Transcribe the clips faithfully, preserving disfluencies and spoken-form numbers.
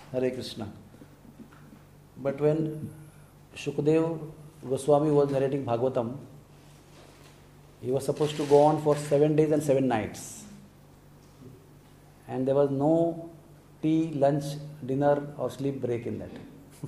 Hare Krishna. But when Shukdev Goswami was narrating Bhagavatam, he was supposed to go on for seven days and seven nights. And there was no tea, lunch, dinner or sleep break in that.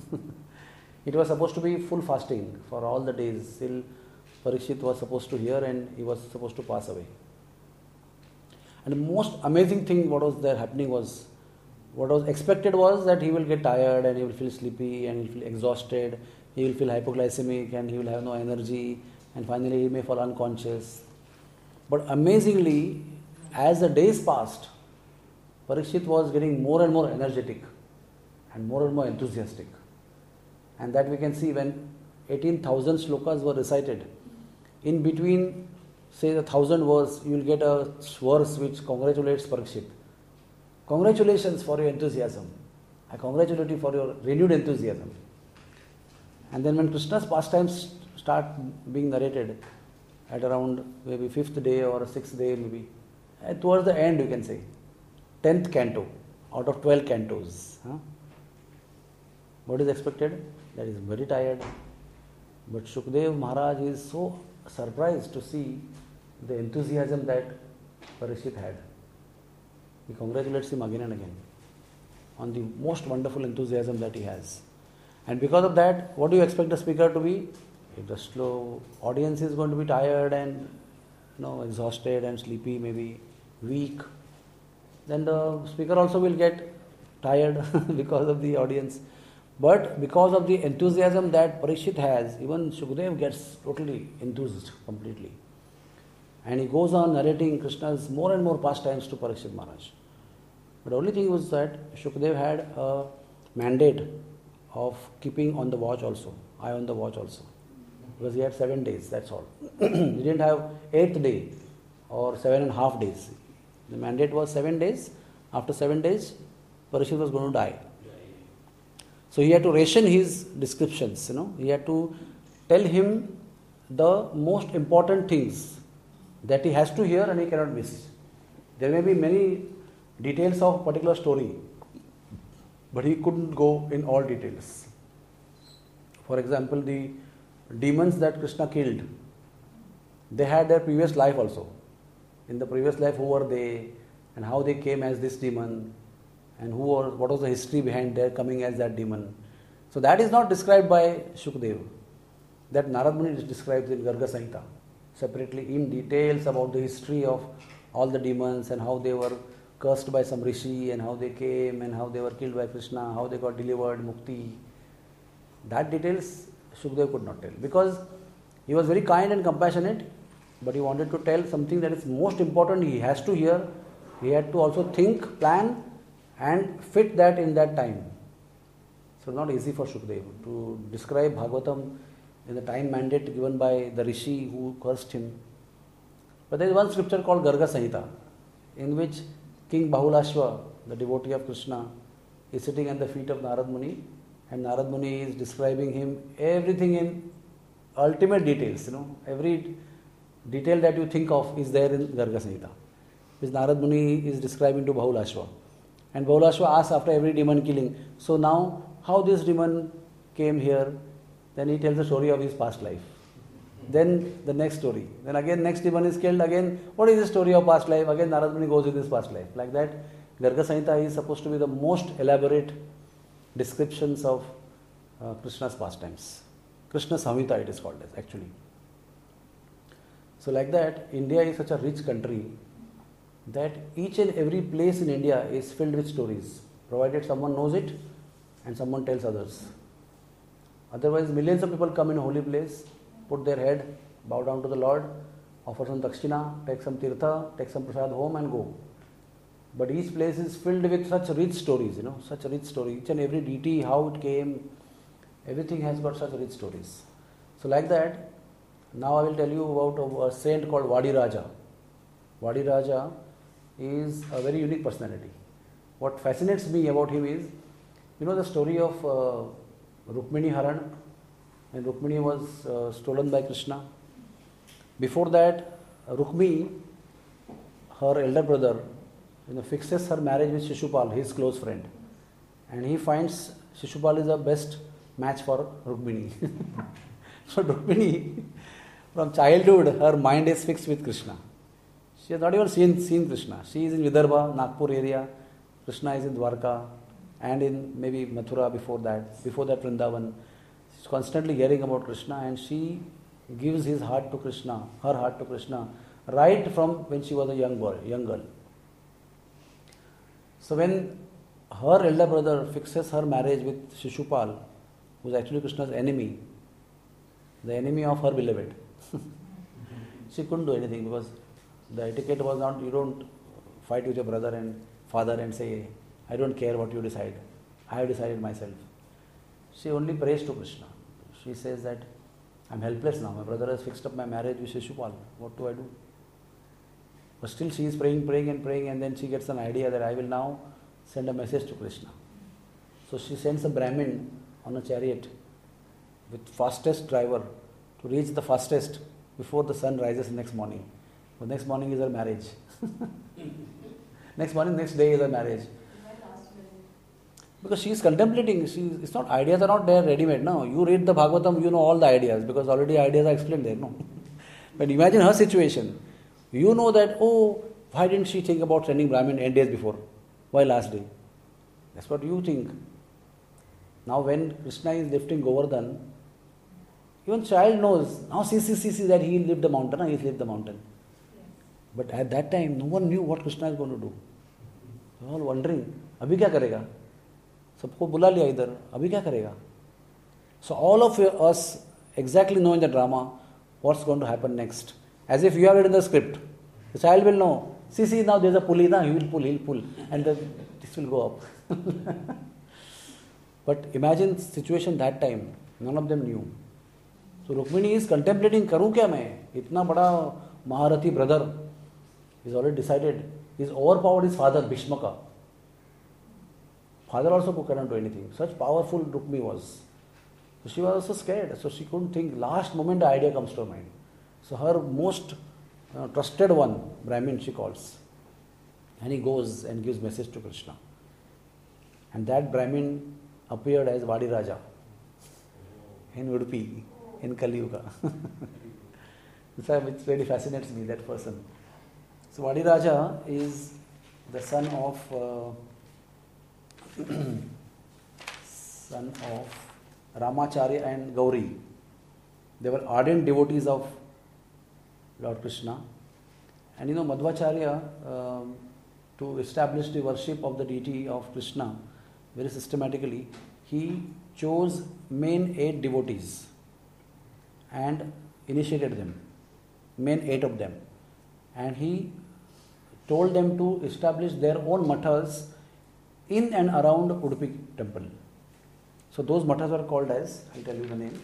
It was supposed to be full fasting for all the days till Parikshit was supposed to hear and he was supposed to pass away. And the most amazing thing what was there happening was, what was expected was that he will get tired and he will feel sleepy and he will feel exhausted, he will feel hypoglycemic and he will have no energy and finally he may fall unconscious. But amazingly, as the days passed, Parikshit was getting more and more energetic and more and more enthusiastic. And that we can see when eighteen thousand shlokas were recited. In between, say the thousand verse, you will get a verse which congratulates Parikshit. Congratulations for your enthusiasm. I congratulate you for your renewed enthusiasm. And then when Krishna's pastimes start being narrated at around maybe fifth day or sixth day maybe, and towards the end you can say, tenth canto out of twelve cantos. Huh? What is expected? That is very tired. But Shukdev Maharaj is so surprised to see the enthusiasm that Parikshit had. He congratulates him again and again on the most wonderful enthusiasm that he has. And because of that, what do you expect the speaker to be? If the slow audience is going to be tired and you know exhausted and sleepy, maybe weak, then the speaker also will get tired because of the audience. But because of the enthusiasm that Parikshit has, even Shukdev gets totally enthused completely. And he goes on narrating Krishna's more and more pastimes to Parikshit Maharaj. But the only thing was that Shukdev had a mandate of keeping on the watch also, eye on the watch also. Because he had seven days, that's all. He didn't have eighth day or seven and a half days. The mandate was seven days. After seven days, Parikshit was going to die. So he had to ration his descriptions, you know. He had to tell him the most important things that he has to hear and he cannot miss. There may be many details of a particular story, but he couldn't go in all details. For example, the demons that Krishna killed, they had their previous life also. In the previous life, who were they and how they came as this demon and who was, what was the history behind their coming as that demon. So that is not described by Shukdev. That Narad Muni is described in Garga Samhita separately in details about the history of all the demons and how they were cursed by some rishi and how they came and how they were killed by Krishna, how they got delivered, mukti. That details Shukdev could not tell because he was very kind and compassionate, but he wanted to tell something that is most important he has to hear. He had to also think, plan and fit that in that time. So it's not easy for Shukdev to describe Bhagavatam in the time mandate given by the rishi who cursed him. But there is one scripture called Garga Samhita, in which King Bahulashva, the devotee of Krishna, is sitting at the feet of Narad Muni, and Narad Muni is describing him everything in ultimate details. You know, every detail that you think of is there in Garga Samhita, which Narad Muni is describing to Bahulashva. And Bahulashva asks after every demon killing, so now how this demon came here? Then he tells the story of his past life. Then the next story. Then again next demon is killed. Again, what is the story of past life? Again Narad Muni goes with his past life. Like that, Garga Samhita is supposed to be the most elaborate descriptions of uh, Krishna's pastimes. Krishna Samhita it is called as actually. So like that, India is such a rich country that each and every place in India is filled with stories, provided someone knows it and someone tells others. Otherwise, millions of people come in a holy place, put their head, bow down to the Lord, offer some dakshina, take some tirtha, take some prasad home and go. But each place is filled with such rich stories, you know, such a rich story. Each and every deity, how it came, everything has got such rich stories. So like that, now I will tell you about a saint called Vadi Raja. Vadi Raja is a very unique personality. What fascinates me about him is, you know the story of uh, Rukmini Haran, when Rukmini was uh, stolen by Krishna. Before that, Rukmi, her elder brother, you know, fixes her marriage with Shishupal, his close friend. and he finds Shishupal is the best match for Rukmini. So Rukmini, from childhood, her mind is fixed with Krishna. She has not even seen, seen Krishna. She is in Vidarbha, Nagpur area. Krishna is in Dwarka and in maybe Mathura before that. Before that, Vrindavan. She's constantly hearing about Krishna, and she gives his heart to Krishna, her heart to Krishna, right from when she was a young boy, young girl. So when her elder brother fixes her marriage with Shishupal, who is actually Krishna's enemy, the enemy of her beloved, she couldn't do anything because the etiquette was not, you don't fight with your brother and father and say, I don't care what you decide. I have decided myself. She only prays to Krishna. She says that I'm helpless now. My brother has fixed up my marriage with Shishupal. What do I do? But still she is praying, praying and praying, and then she gets an idea that I will now send a message to Krishna. So she sends a Brahmin on a chariot with fastest driver to reach the fastest before the sun rises the next morning. The next morning is her marriage. Next morning, next day is her marriage. Because she is contemplating. She is, it's not, ideas are not there ready-made. No, you read the Bhagavatam, you know all the ideas because already ideas are explained there. No. But imagine her situation. You know that, oh, why didn't she think about sending Brahmin eight days before? Why last day? That's what you think. Now when Krishna is lifting Govardhan, even child knows, now see, see, see, see that he lifted the mountain, he lifted the mountain. But at that time, no one knew what Krishna is going to do. They were all wondering, abhi kya karega? Sabko bula liya idhar, abhi kya karega? So all of us exactly know in the drama what's going to happen next. As if you have it in the script. The child will know, see, see, now there's a pulley, now he will pull, he'll pull, and the, this will go up. But imagine situation that time, none of them knew. So Rukmini is contemplating, karu kya main? Itna bada Maharathi brother. He's already decided. He's overpowered his father, Bhishmaka. Father also couldn't do anything. Such powerful Rukmini was. So she was also scared. So she couldn't think. Last moment the idea comes to her mind. So her most uh, trusted one, Brahmin, she calls. And he goes and gives message to Krishna. And that Brahmin appeared as Vadi Raja in Udupi, in Kali Yuga. Which really fascinates me, that person. So Vadi Raja is the son of uh, son of Ramacharya and Gauri. They were ardent devotees of Lord Krishna. And you know, Madhvacharya, uh, to establish the worship of the deity of Krishna very systematically, he chose main eight devotees and initiated them, main eight of them. And he told them to establish their own mathas in and around Udupi temple. So those mathas were called as, I'll tell you the name,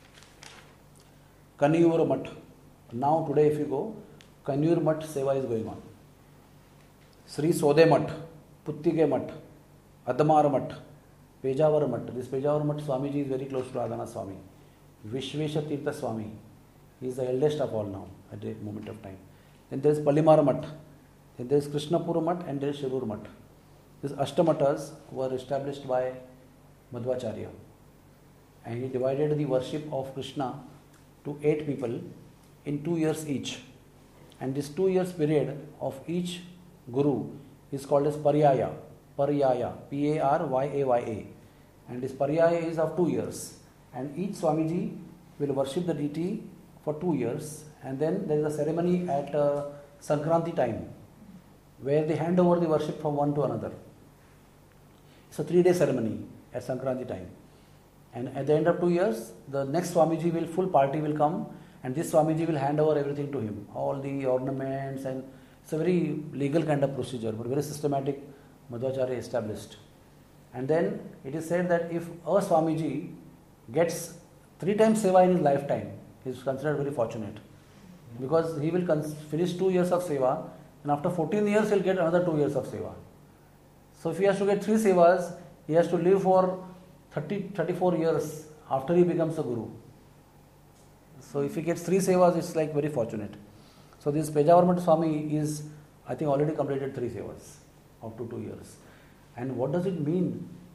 Kaniyur Math. Now today if you go, Kaniyur Math Seva is going on. Sri Sode Math, Puttige Math, Adamar Math, Pejawar Math. This Pejawar Math Swamiji is very close to Radhanath Swami. Vishvesha Tirtha Swami. He is the eldest of all now at the moment of time. Then there is Palimara Math. Then there is Krishnapur Math and there is Shirur Math. These Ashtamathas were established by Madhvacharya. And he divided the worship of Krishna to eight people in two years each. And this two years period of each guru is called as Paryaya. Paryaya. P A R Y A Y A. And this Paryaya is of two years. And each Swamiji will worship the deity for two years. And then there is a ceremony at uh, Sankranti time where they hand over the worship from one to another. It's a three day ceremony at Sankranti time. And at the end of two years, the next Swamiji will, full party will come, and this Swamiji will hand over everything to him. All the ornaments, and it's a very legal kind of procedure, but very systematic, Madhvacharya established. And then it is said that if a Swamiji gets three times seva in his lifetime, he is considered very fortunate. Because he will cons- finish two years of seva, and after fourteen years he will get another two years of seva. So if he has to get three sevas, he has to live for thirty, thirty-four years after he becomes a guru. So if he gets three sevas, it's like very fortunate. So this Pejawar Swami is, I think, already completed three sevas up to two years. And what does it mean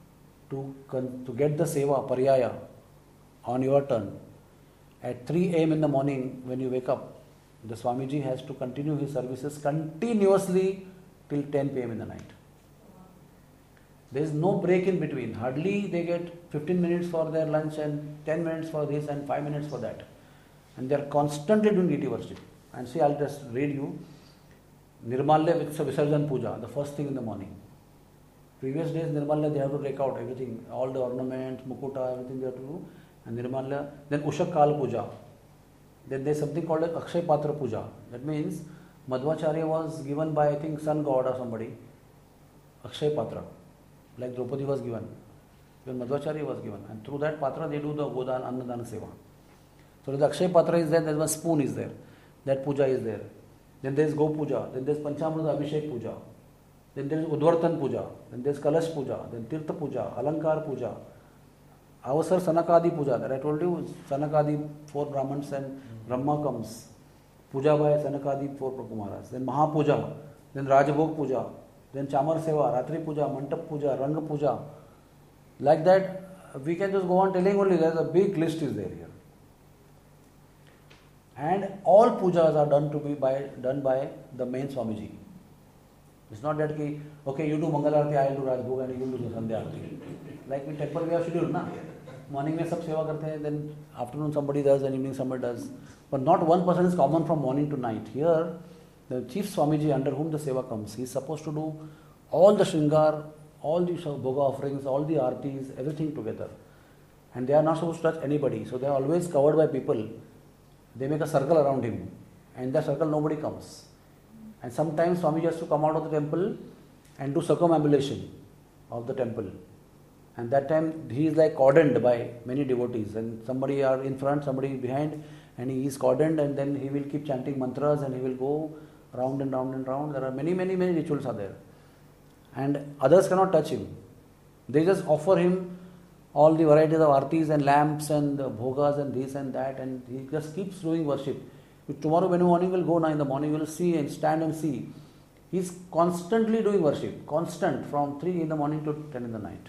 to, con- to get the seva, paryaya, on your turn, at three a m in the morning when you wake up, the Swamiji has to continue his services continuously till ten p m in the night. There is no break in between. Hardly they get fifteen minutes for their lunch and ten minutes for this and five minutes for that. And they are constantly doing deity worship. And see, I'll just read you. Nirmalya Visarjan Puja, the first thing in the morning. Previous days, Nirmalya, they have to take out everything, all the ornaments, mukuta, everything they have to do. And Nirmalya, then Ushakal Puja. Then there is something called as Akshay Patra Puja. That means Madhvacharya was given by, I think, sun god or somebody, Akshay Patra. Like Draupadi was given. Even Madhvacharya was given. And through that Patra, they do the Godan, Annadana Seva. So the Akshay Patra is there, there is one spoon is there. That puja is there. Then there is Go Puja. Then there is Panchamrita Abhishek Puja. Then there is Udvartan Puja. Then there is Kalash Puja. Then Tirtha Puja. Alankar Puja. Avasar Sanakadi Puja. That I told you, Sanakadi, four Brahmins and Brahma comes. Puja by Sanakadi, four Kumaras. Then Mahapuja. Then Rajabhog Puja. Then Chamar Seva, Ratri Puja, Mantap Puja, Ranga Puja. Like that, we can just go on telling only. There is a big list is there here. And all pujas are done to be by done by the main Swamiji. It's not that ki, okay, you do Mangal Aarti, I will do Rajbhog, and you will do the Sandhya Aarti. Like in temple we have scheduled, na? Morning mein sab seva karte hain, then afternoon somebody does and evening somebody does. But not one person is common from morning to night. Here, the chief Swamiji under whom the seva comes, he is supposed to do all the Shringar, all the Bhoga offerings, all the Aartis, everything together. And they are not supposed to touch anybody. So they are always covered by people. They make a circle around him. And in that circle nobody comes. And sometimes Swamiji has to come out of the temple and do circumambulation of the temple. And that time he is like cordoned by many devotees. And somebody are in front, somebody behind. And he is cordoned and then he will keep chanting mantras and he will go round and round and round. There are many, many, many rituals are there. And others cannot touch him. They just offer him all the varieties of artis and lamps and bhogas and this and that, and he just keeps doing worship. Tomorrow when morning will go now, in the morning you will see and stand and see. He is constantly doing worship, constant, from three in the morning to ten in the night.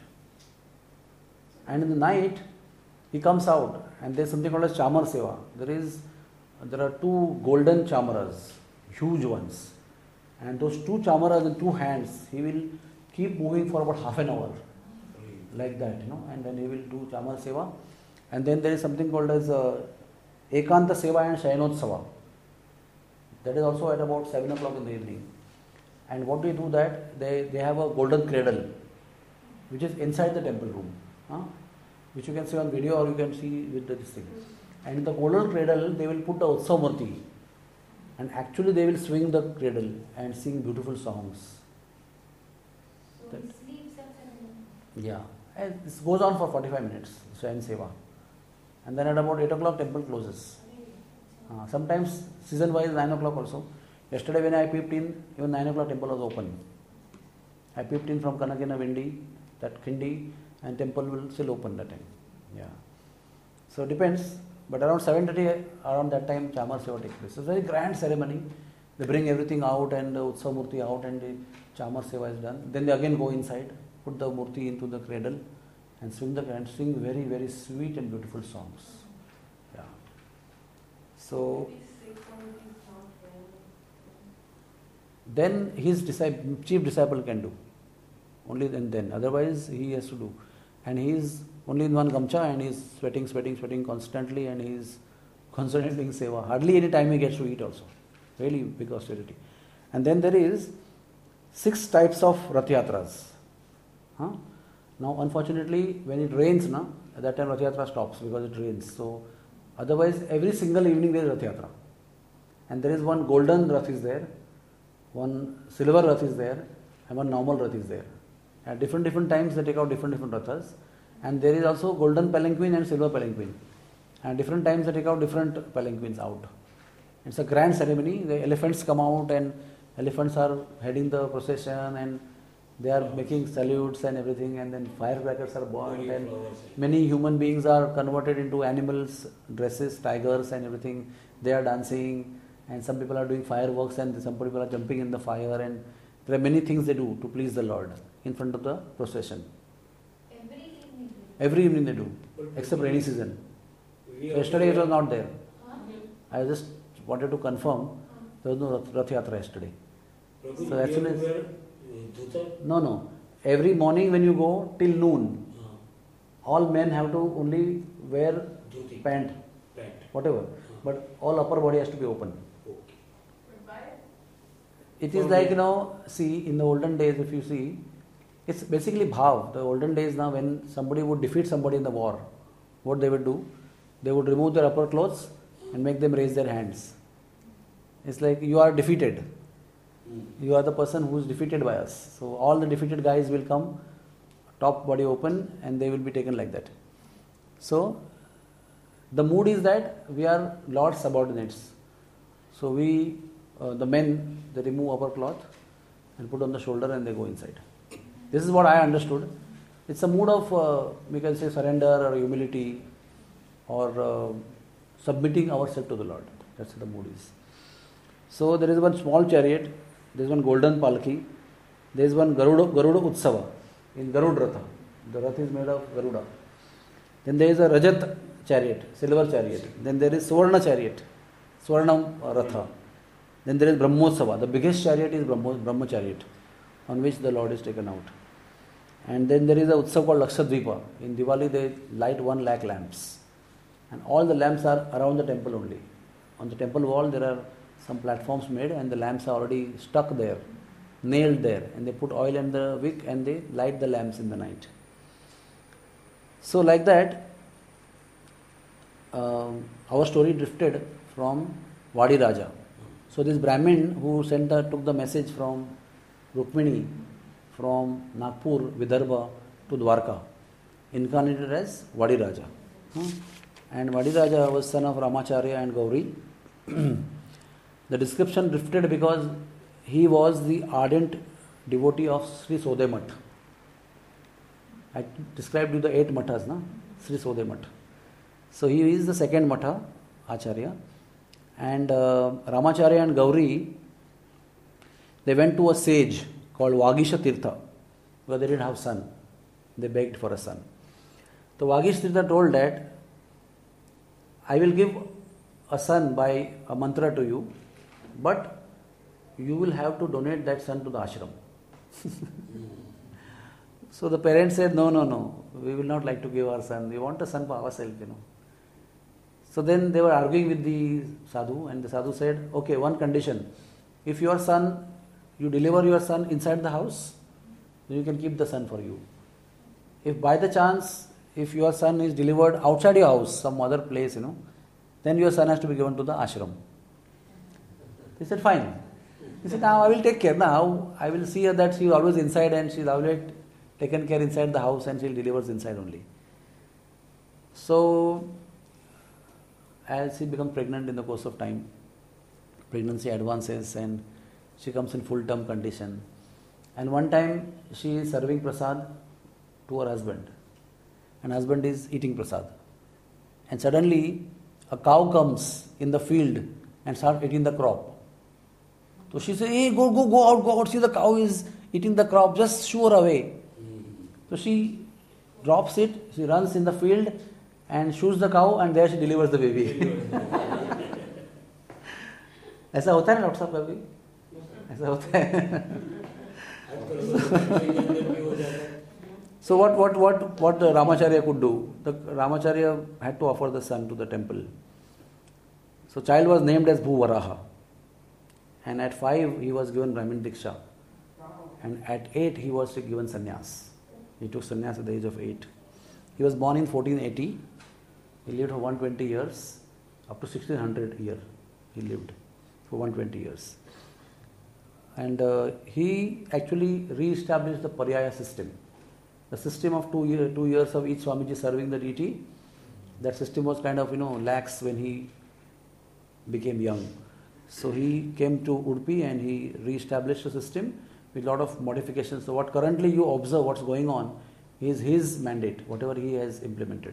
And in the night, he comes out and there is something called as Chamar Seva. There is, there are two golden chamaras, huge ones. And those two chamaras in two hands, he will keep moving for about half an hour. Like that, you know, and then he will do Chamar Seva. And then there is something called as uh, Ekanta Seva and Shayanotsava. That is also at about seven o'clock in the evening. And what do you do that? They, they have a golden cradle, which is inside the temple room, huh? Which you can see on video or you can see with the, this thing. And in the golden cradle, they will put the Utsav Murti. And actually they will swing the cradle and sing beautiful songs. So he sleeps at seven. Yeah. And this goes on for forty-five minutes, Shayan Seva. And then at about eight o'clock, temple closes. Uh, sometimes season wise, nine o'clock also. Yesterday when I peeped in, even nine o'clock temple was open. I peeped in from Kanakina Vindi, that Khindi, and temple will still open that time. Yeah. So it depends. But around seven thirty, around that time, Chamar Seva takes place. It's a very grand ceremony. They bring everything out and the Utsav Murti out and the Chamar Seva is done. Then they again go inside, put the Murti into the cradle and swing the and sing very, very sweet and beautiful songs. Yeah. So then his disciple, chief disciple can do. Only then, then. Otherwise he has to do. And he is only in one gamcha and he is sweating, sweating, sweating constantly and he is constantly doing seva. Hardly any time he gets to eat also. Really big austerity. And then there is six types of Rath Yatras. Huh? Now unfortunately when it rains, na, at that time Rath Yatra stops because it rains. So otherwise every single evening there is Rath Yatra. And there is one golden Rath is there, one silver Rath is there and one normal Rath is there. At different different times they take out different different Rathas. And there is also golden palanquin and silver palanquin. And different times they take out different palanquins out. It's a grand ceremony. The elephants come out and elephants are heading the procession and they are making salutes and everything, and then firecrackers are burned and many human beings are converted into animals, dresses, tigers and everything. They are dancing and some people are doing fireworks and some people are jumping in the fire, and there are many things they do to please the Lord in front of the procession. Every Every evening they do, But except rainy season. we So yesterday it was not there. Huh? I just wanted to confirm there was no Rath Rath Yatra yesterday. Prabhu, So we actually have to it's- wear, uh, dhota? No, no. Every morning when you go till noon, Uh, all men have to only wear dhoti. pant, Pant. whatever. Uh, But all upper body has to be open. okay. It is like, you know, see, in the olden days, if you see, it's basically bhav. The olden days now, when somebody would defeat somebody in the war, what they would do? They would remove their upper clothes and make them raise their hands. It's like you are defeated. Mm. You are the person who is defeated by us. So all the defeated guys will come, top body open, and they will be taken like that. So the mood is that we are Lord's subordinates. So we, uh, the men, they remove upper cloth and put on the shoulder and they go inside. This is what I understood. It's a mood of, uh, we can say, surrender or humility or uh, submitting ourselves to the Lord. That's what the mood is. So there is one small chariot, there is one golden palki, there is one Garuda, Garuda Utsava in Garud Ratha. The Rath is made of Garuda. Then there is a Rajat chariot, silver chariot. Then there is Swarna chariot, Swarna Ratha. Then there is Brahmotsava. The biggest chariot is Brahmo, Brahma chariot, on which the Lord is taken out. And then there is a Utsav called Lakshadvipa. In Diwali they light one lakh lamps. And all the lamps are around the temple only. On the temple wall there are some platforms made and the lamps are already stuck there, nailed there. And they put oil in the wick and they light the lamps in the night. So like that, um, our story drifted from Vadi Raja. So this Brahmin who sent the, took the message from Rukmini from Nagpur, Vidarbha to Dwarka, incarnated as Vadi Raja. Hmm? And Vadi Raja was son of Ramacharya and Gauri. The description drifted because he was the ardent devotee of Sri Sode Math. I described you the eight mathas, na? Sri Sode Math. So he is the second matha, Acharya. And uh, Ramacharya and Gauri, they went to a sage called Vagisha Tirtha, because they didn't have son. They begged for a son. So Vagisha Tirtha told that, I will give a son by a mantra to you, but you will have to donate that son to the ashram. So the parents said, no, no, no, we will not like to give our son. We want a son for ourselves, you know. So then they were arguing with the sadhu, and the sadhu said, okay, one condition. If your son, you deliver your son inside the house, then you can keep the son for you. If by the chance, if your son is delivered outside your house, some other place, you know, then your son has to be given to the ashram. They said, fine. He said, now I will take care. Now I will see her that she is always inside and she is always taken care inside the house and she delivers inside only. So, as she becomes pregnant in the course of time, pregnancy advances and she comes in full-term condition. And one time she is serving prasad to her husband. And husband is eating prasad. And suddenly a cow comes in the field and starts eating the crop. So she says, hey, go, go, go out, go out. See, the cow is eating the crop. Just shoo her away. So she drops it. She runs in the field and shoots the cow and there she delivers the baby. ऐसा होता है ना doctor साहब कभी? ऐसा होता है. So what what what what the Ramacharya could do? The Ramacharya had to offer the son to the temple. So child was named as Bhuvaraha, and at five he was given Brahmin Diksha, and at eight he was given sannyas. He took sannyas at the age of eight. He was born in fourteen eighty. He lived for one hundred twenty years, up to sixteen hundred year. He lived for one hundred twenty years, and uh, he actually re-established the Paryaya system. The system of two, year, two years of each Swamiji serving the deity, that system was kind of, you know, lax when he became young. So he came to Udupi and he re-established the system with a lot of modifications. So what currently you observe what's going on is his mandate, whatever he has implemented.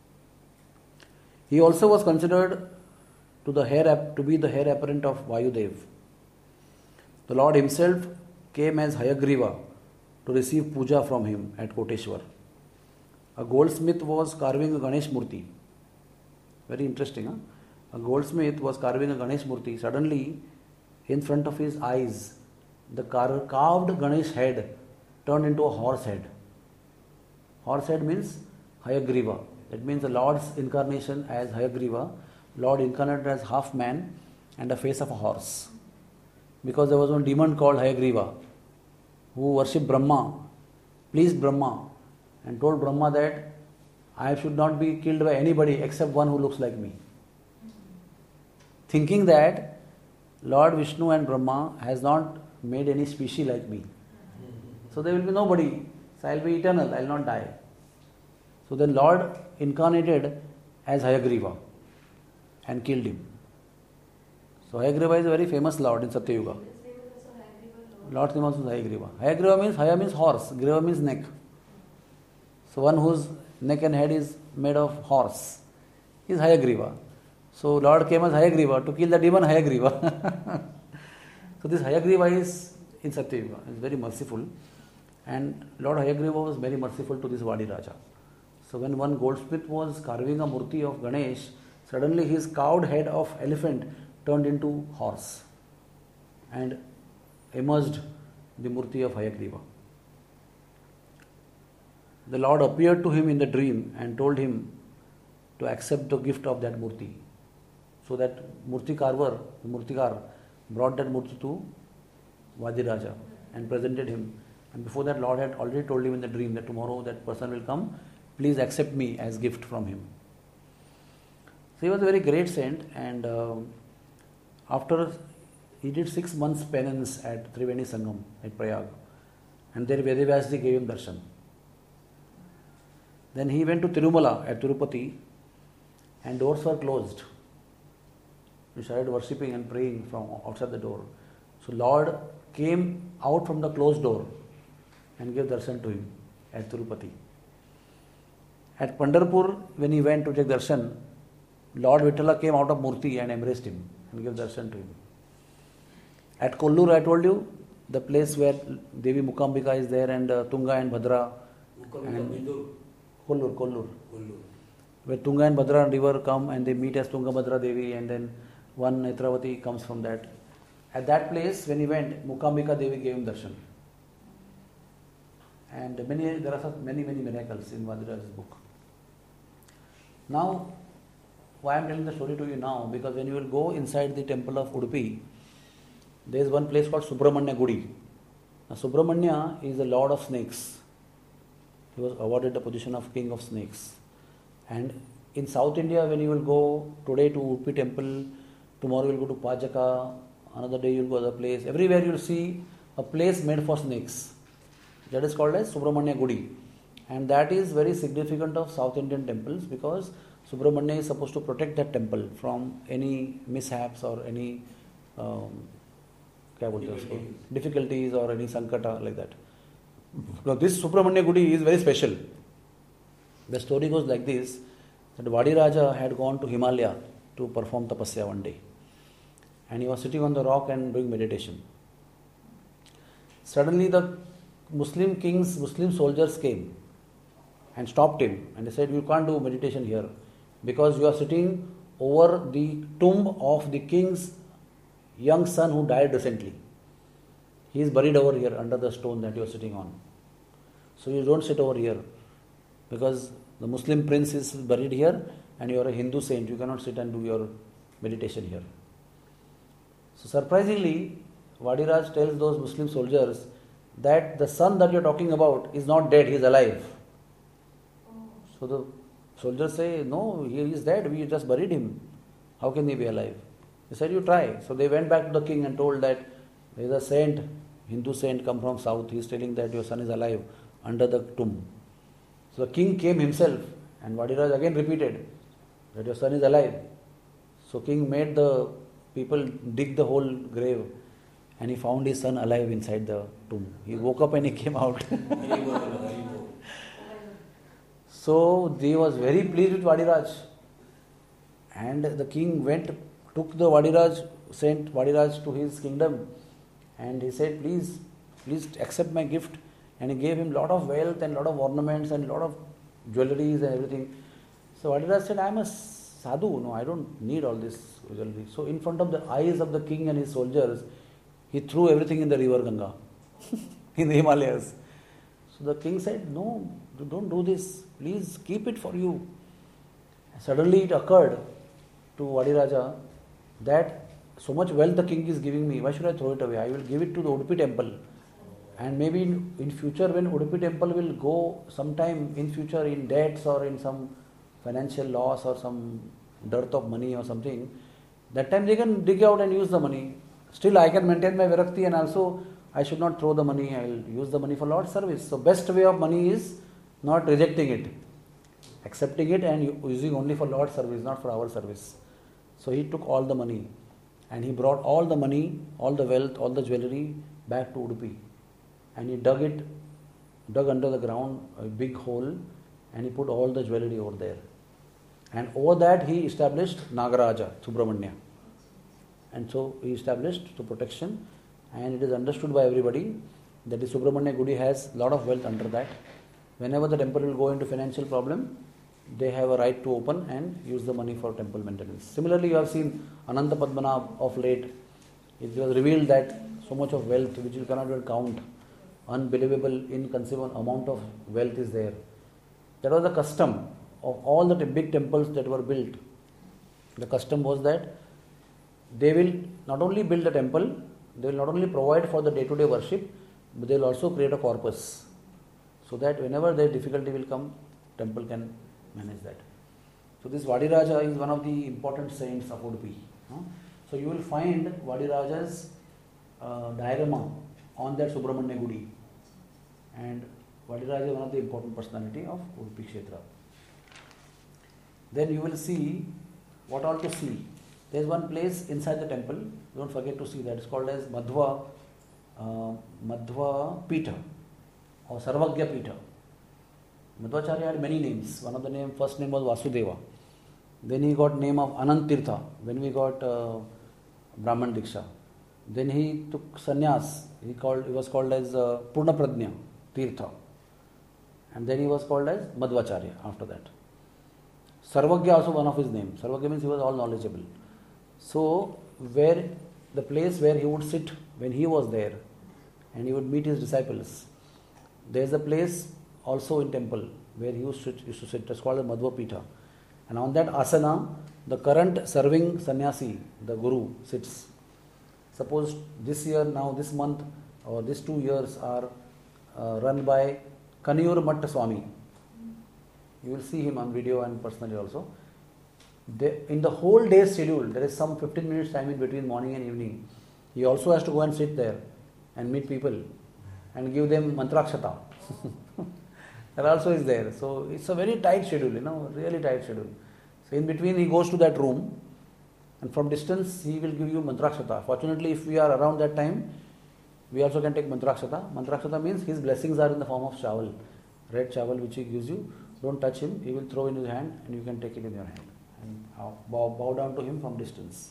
He also was considered to, the heir, to be the heir apparent of Vayudev. The Lord himself came as Hayagriva to receive puja from him at Koteshwar. a goldsmith was carving a Ganesh Murti. Very interesting, huh? A goldsmith was carving a Ganesh Murti. Suddenly, in front of his eyes, the car- carved Ganesh head turned into a horse head. Horse head means Hayagriva. That means the Lord's incarnation as Hayagriva, Lord incarnated as half man and a face of a horse. Because there was one demon called Hayagriva who worshipped Brahma, pleased Brahma, and told Brahma that I should not be killed by anybody except one who looks like me. Thinking that Lord Vishnu and Brahma has not made any species like me. So there will be nobody. So I will be eternal, I will not die. So then Lord incarnated as Hayagriva and killed him. So Hayagriva is a very famous Lord in Satyayuga. Lord's name also is Hayagriva. Hayagriva means, Haya means horse, Griva means neck. So one whose neck and head is made of horse is Hayagriva. So Lord came as Hayagriva to kill the demon Hayagriva. So this Hayagriva is in Satyayuga, is very merciful. And Lord Hayagriva was very merciful to this Vadi Raja. So when one goldsmith was carving a murti of Ganesh, suddenly his cowed head of elephant turned into horse and emerged the murti of Hayagriva. The Lord appeared to him in the dream and told him to accept the gift of that murti. So that murti carver, the murtikar, brought that murti to Vadi Raja and presented him. And before that, Lord had already told him in the dream that tomorrow that person will come. Please accept me as gift from him. So he was a very great saint, and uh, after he did six months penance at Triveni Sangam at Prayag, and there Vedavyasji gave him darshan. Then he went to Tirumala at Tirupati, and doors were closed. He started worshipping and praying from outside the door. So Lord came out from the closed door and gave darshan to him at Tirupati. At Pandharpur, when he went to take darshan, Lord Vittala came out of Murti and embraced him and gave darshan to him. At Kollur, I told you, the place where Devi Mukambika is there, and uh, Tunga and Bhadra. And Kollur, Kollur. Where Tunga and Bhadra river come and they meet as Tunga Bhadra Devi, and then one Netravati comes from that. At that place, when he went, Mukambika Devi gave him darshan. And many, there are many, many miracles in Vadiraj's book. Now, why I am telling the story to you now? Because when you will go inside the temple of Udupi, there is one place called Subramanya Gudi. Now, Subramanya is the lord of snakes. He was awarded the position of king of snakes. And in South India, when you will go today to Udupi temple, tomorrow you will go to Pajaka, another day you will go to other place. Everywhere you will see a place made for snakes. That is called as Subramanya Gudi. And that is very significant of South Indian temples, because Subramanya is supposed to protect that temple from any mishaps or any um, difficulties or any sankata like that. Now this Subramanya Gudi is very special. The story goes like this, that Vadi Raja had gone to Himalaya to perform tapasya one day. And he was sitting on the rock and doing meditation. Suddenly the Muslim kings, Muslim soldiers came and stopped him, and they said, you can't do meditation here because you are sitting over the tomb of the king's young son who died recently. He is buried over here under the stone that you are sitting on. So you don't sit over here because the Muslim prince is buried here and you are a Hindu saint. You cannot sit and do your meditation here. So surprisingly, Vadiraj tells those Muslim soldiers that the son that you are talking about is not dead, he is alive. So the soldiers say, no, he is dead, we just buried him. How can he be alive? He said, you try. So they went back to the king and told that there is a saint, Hindu saint come from south, he is telling that your son is alive under the tomb. So the king came himself, and Vadiraj again repeated that your son is alive. So king made the people dig the whole grave, and he found his son alive inside the tomb. He woke up and he came out. So he was very pleased with Vadiraj. And the king went, took the Vadiraj, sent Vadiraj to his kingdom, and he said, please, please accept my gift. And he gave him lot of wealth and lot of ornaments and lot of jewelries and everything. So Vadiraj said, I am a sadhu, no, I don't need all this jewelry. So in front of the eyes of the king and his soldiers, he threw everything in the river Ganga, in the Himalayas. So the king said, no, don't do this, please keep it for you. Suddenly it occurred to Vadiraja that so much wealth the king is giving me, why should I throw it away? I will give it to the Udupi temple. And maybe in, in future when Udupi temple will go sometime in future in debts or in some financial loss or some dearth of money or something, that time they can dig out and use the money. Still I can maintain my virakti and also I should not throw the money, I will use the money for Lord's service. So best way of money is not rejecting it, accepting it and using only for Lord's service, not for our service. So he took all the money and he brought all the money, all the wealth, all the jewelry back to Udupi. And he dug it, dug under the ground a big hole and he put all the jewelry over there. And over that he established Nagaraja, Subramanya. And so he established the protection, and it is understood by everybody that the Subramanya Gudi has a lot of wealth under that. Whenever the temple will go into financial problem, they have a right to open and use the money for temple maintenance. Similarly, you have seen Ananta Padmanabh of late. It was revealed that so much of wealth which you cannot even count, unbelievable, inconceivable amount of wealth is there. That was the custom of all the big temples that were built. The custom was that they will not only build a temple, they will not only provide for the day-to-day worship, but they will also create a corpus, so that whenever their difficulty will come, temple can manage that. So this Vadiraja is one of the important saints of Udupi. So you will find Vadiraja's uh, diorama on that Subramanya Gudi, and Vadiraja is one of the important personality of Udupi Kshetra. Then you will see what all to see. There is one place inside the temple, don't forget to see that, it's called as Madhva, uh, Madhva Pitha or Sarvagya Pitha. Madhvacharya had many names. One of the name, first name was Vasudeva. Then he got name of Anant Tirtha when we got uh, Brahman Diksha. Then he took sannyas. He called he was called as uh, Purna Pradnya Tirtha. And then he was called as Madhvacharya after that. Sarvagya also one of his names. Sarvagya means he was all knowledgeable. So where the place where he would sit when he was there and he would meet his disciples, there is a place also in temple where he used to, used to sit. It's called as Madhva Pitha. And on that asana, the current serving sannyasi, the guru, sits. Suppose this year, now this month or these two years are uh, run by Kaniyur Matta Swami. You will see him on video and personally also. They, in the whole day's schedule, there is some fifteen minutes time in between morning and evening. He also has to go and sit there and meet people and give them mantrakshata. That also is there. So it's a very tight schedule, you know, really tight schedule. So in between he goes to that room and from distance he will give you mantrakshata. Fortunately, if we are around that time, we also can take mantrakshata. Mantrakshata means his blessings are in the form of chawal, red chawal which he gives you. Don't touch him, he will throw in his hand and you can take it in your hand and bow, bow down to him from distance.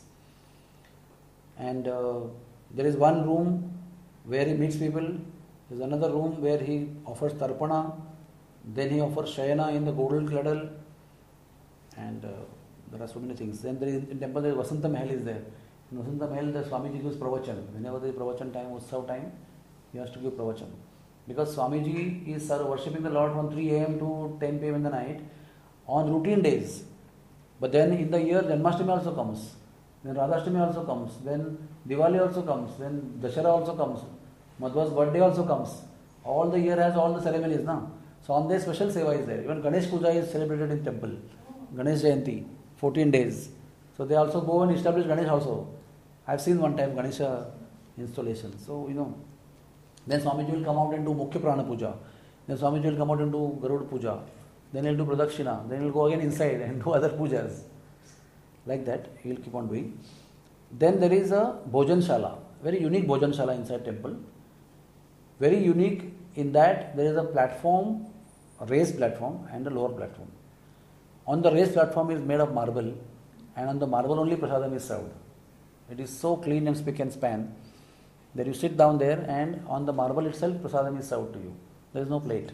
And uh, there is one room where he meets people. There is another room where he offers tarpana. Then he offers shayana in the golden cradle. And uh, there are so many things. Then there is in temple there is Vasanta Mahal is there. In Vasanta Mahal the Swamiji gives pravachan. Whenever there is pravachan time, Utsav time, he has to give pravachan. Because Swamiji is worshipping the Lord from three a.m. to ten p.m. in the night on routine days. But then in the year Janmashtami also comes. Then Radhashtami also comes. Then Diwali also comes. Then Dashara also comes. Madhva's birthday also comes. All the year has all the ceremonies now. So on their special seva is there. Even Ganesh Puja is celebrated in temple. Ganesh Jayanti, fourteen days. So they also go and establish Ganesh also. I have seen one time Ganesha installation. So you know. Then Swamiji will come out and do Mukhya Prana Puja. Then Swamiji will come out and do Garud Puja. Then he will do Pradakshina. Then he will go again inside and do other pujas. Like that, he will keep on doing. Then there is a Bhojan Shala. Very unique Bhojan Shala inside temple. Very unique in that there is a platform, a raised platform and a lower platform. On the raised platform is made of marble and on the marble only prasadam is served. It is so clean and spick and span that you sit down there and on the marble itself prasadam is served to you. There is no plate. Oh,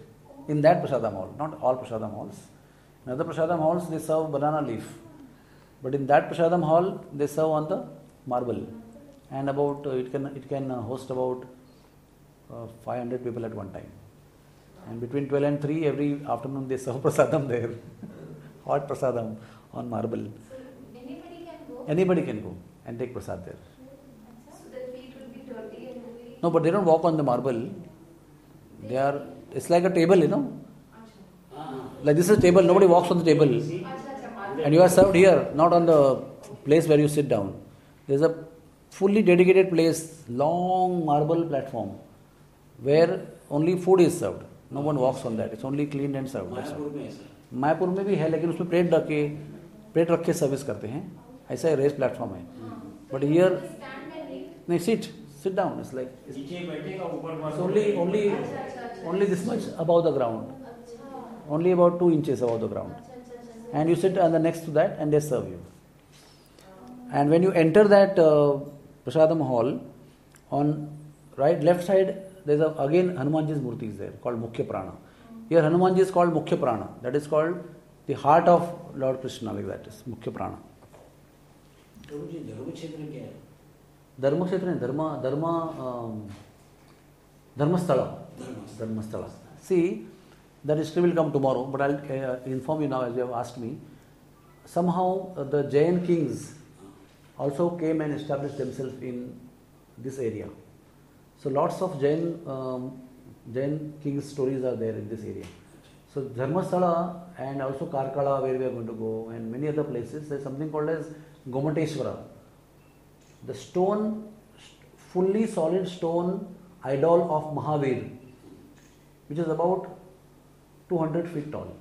In that prasadam hall, not all prasadam halls. In other prasadam halls, they serve banana leaf. But in that prasadam hall, they serve on the marble. And about, uh, it can it can uh, host about uh, five hundred people at one time. And between twelve and three, every afternoon, they serve prasadam there. Hot prasadam on marble. So anybody can go? Anybody can go and take prasad there. So their feet will be dirty and very... No, but they don't walk on the marble. They are, it's like a table, you know. Ah. Like this is a table, nobody walks on the table. See? And you are served here, not on the place where you sit down. There is a fully dedicated place, long marble platform, where only food is served. No one walks on that. It's only cleaned and served. That's all. Mayapur में है sir. Mayapur में भी है, लेकिन उसमें plate रख के plate रख के सर्विस करते हैं. ऐसा रेस प्लेटफॉर्म है. But here Stand and eat. नहीं, sit sit down. It's like it's नीचे बैठेगा ऊपर it's only only only this much above the ground. अच्छा. Only about two inches above the ground. अच्छा, अच्छा, अच्छा. And you sit on the next to that and they serve you. And when you enter that uh, prasadam hall, on right left side there is a, again Hanumanji's murti is there called Mukhya Prana. Here Hanumanji is called Mukhya Prana. That is called the heart of Lord Krishna, like that is Mukhya Prana. प्रभु जी धर्म क्षेत्र क्या है? धर्म क्षेत्र है, धर्म धर्म Dharmasthala. Dharmasthala. Dharmasthala. See, that history will come tomorrow, but I'll uh, inform you now as you have asked me. Somehow uh, the Jain kings also came and established themselves in this area. So lots of Jain um, Jain kings' stories are there in this area. So Dharmasthala and also Karkala, where we are going to go, and many other places, there is something called as Gomateshwara. The stone, fully solid stone idol of Mahavir, which is about two hundred feet tall.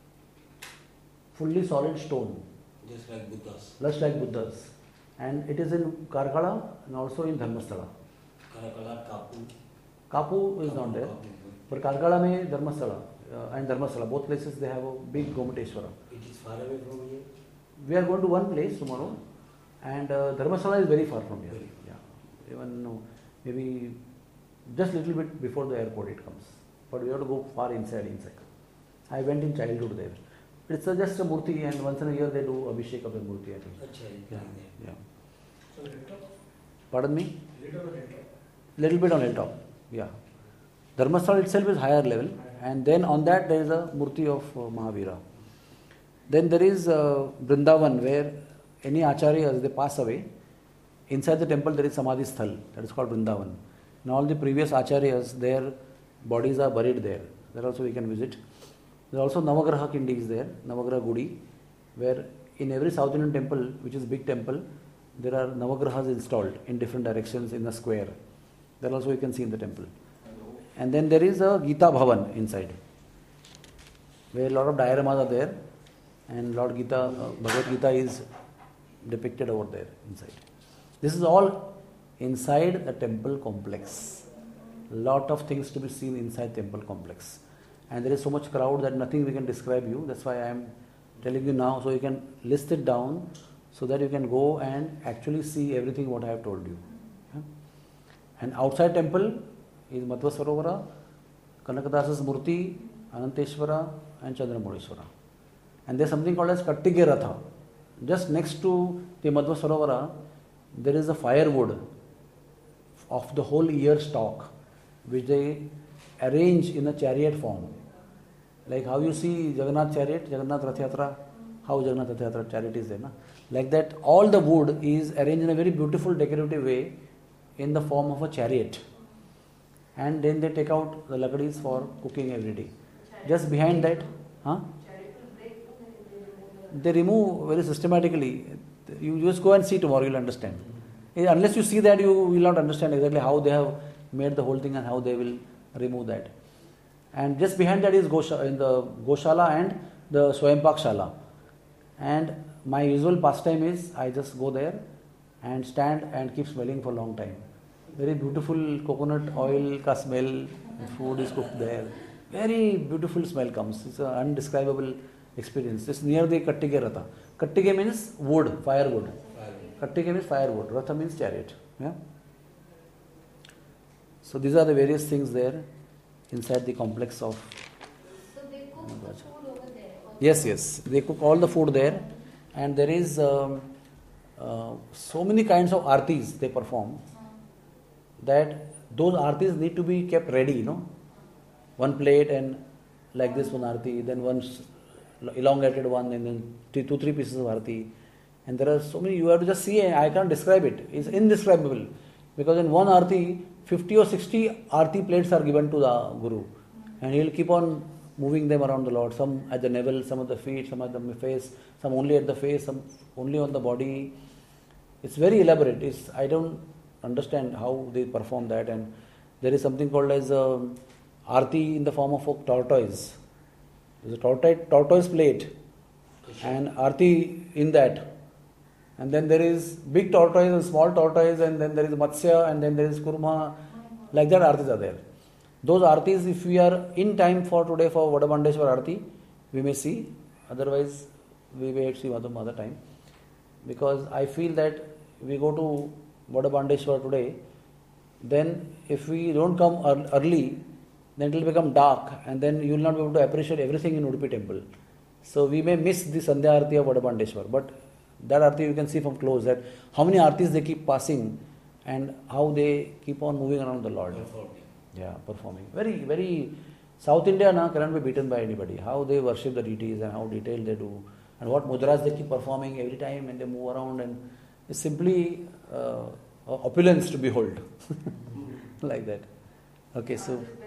Fully solid stone, Just like Buddhas. just like Buddha's. And it is in Karkala and also in Dharmasthala. Karakala, Kapu. Kapu is not there, but Karkala mein Dharmasthala uh, and Dharmasthala, both places they have a big Gomateshwara. It is far away from here. We are going to one place tomorrow, and uh, Dharmasthala is very far from here. Very. Yeah, even no, maybe just little bit before the airport it comes. But we have to go far inside, inside. I went in childhood there. It's a, just a murti, and once in a year they do abhishek of the murti, I think. अच्छा है. Yeah, yeah. So hilltop. Pardon me? Little bit hilltop. Little bit on hilltop. Yeah. Dharmasthala itself is higher level, and then on that there is a murti of uh, Mahavira. Then there is uh, Vrindavan, where any acharyas, they pass away. Inside the temple there is Samadhi Sthal, that is called Vrindavan. And all the previous acharyas, their bodies are buried there. There also we can visit. There are also Navagraha Kindi is there, Navagraha Gudi, where in every South Indian temple, which is big temple, there are Navagrahas installed in different directions in the square. That also you can see in the temple. And then there is a Gita Bhavan inside, where a lot of dioramas are there, and Lord Gita, uh, Bhagavad Gita is depicted over there inside. This is all inside the temple complex. Lot of things to be seen inside temple complex. And there is so much crowd that nothing we can describe you. That's why I am telling you now, so you can list it down so that you can go and actually see everything what I have told you. Yeah? And outside temple is Madhva Sarovara, Kanakadasa's Murti, Ananteshwara and Chandramureshwara. And there is something called as Kattige Ratha. Just next to the Madhva Sarovara, there is a firewood of the whole year stock, which they arrange in a chariot form. Like how you see Jagannath chariot, Jagannath Rath Yatra, how Jagannath Rath Yatra chariot is there. Na? Like that, all the wood is arranged in a very beautiful decorative way in the form of a chariot. And then they take out the lakadis for cooking every day. Just behind that, huh? They remove very systematically. You just go and see tomorrow, you'll understand. Unless you see that, you will not understand exactly how they have made the whole thing and how they will remove that. And just behind that is Gosha, in the Goshala and the Swayampak Shala. And my usual pastime is I just go there and stand and keep smelling for a long time. Very beautiful coconut oil ka smell, food is cooked there. Very beautiful smell comes. It's an undescribable experience. It's near the Kattige Ratha. Kattige means wood, firewood. Kattige means firewood. Ratha means chariot. Yeah. So these are the various things there inside the complex of cook the food over there. or- Yes, yes. They cook all the food there, and there is um, uh, so many kinds of artis they perform Uh, that those artis need to be kept ready, you know. One plate and like this one arti, then one s- elongated one, and then two, two three pieces of arti. And there are so many, you have to just see, I can't describe it. It's indescribable. Because in one arti, fifty or sixty arti plates are given to the Guru. And he will keep on moving them around the Lord. Some at the navel, some at the feet, some at the face, some only at the face, some only on the body. It's very elaborate. It's, I don't understand how they perform that. And there is something called as a arti in the form of a tortoise. There's a tortoise, tortoise plate and arti in that. And then there is big tortoise and small tortoise, and then there is matsya, and then there is kurma. Like that artis are there. Those artis, if we are in time for today for Vadabandeshwar arti, we may see. Otherwise, we may see some other time. Because I feel that we go to Vadabandeshwar today, then if we don't come ear- early, then it will become dark, and then you will not be able to appreciate everything in Udupi temple. So we may miss the Sandhya Arati of Vadabandeshwar, but that Arati you can see from close, that how many Artis they keep passing and how they keep on moving around the Lord. Performing. Yeah, performing. Very, very, South India na, cannot be beaten by anybody. How they worship the deities and how detailed they do, and what mudras they keep performing every time and they move around, and it's simply uh, opulence to behold. Like that. Okay, so.